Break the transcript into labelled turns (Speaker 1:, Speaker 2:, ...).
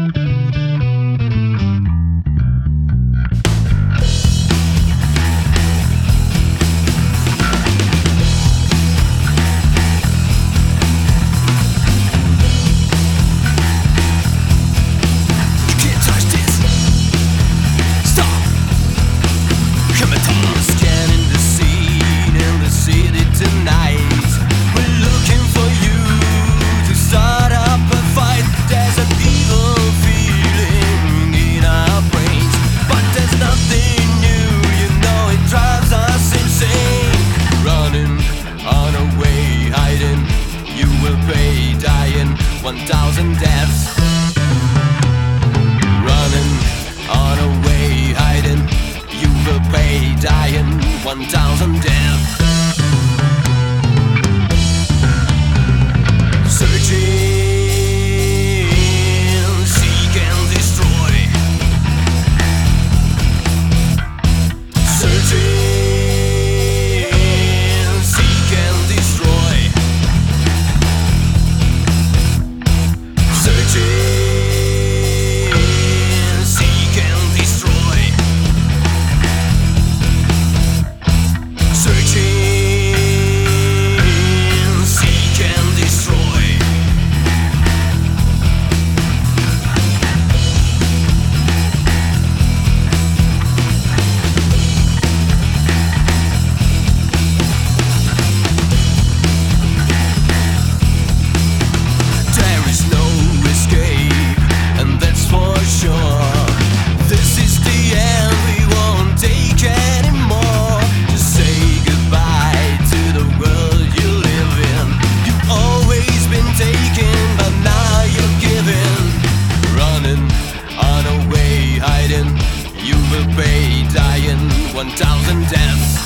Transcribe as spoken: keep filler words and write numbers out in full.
Speaker 1: One thousand deaths. Running on a way, hiding. You will pay, dying. One thousand deaths. Searching, seek and destroy. Searching, seek and destroy. Searching, seek and destroy. Searching, seek and destroy. There is no escape, and that's for sure. This is the end, we won't take anymore. Just say goodbye to the world you live in. You've always been taken, but now you're giving. Running on a way, hiding. You will pay, dying. One thousand deaths.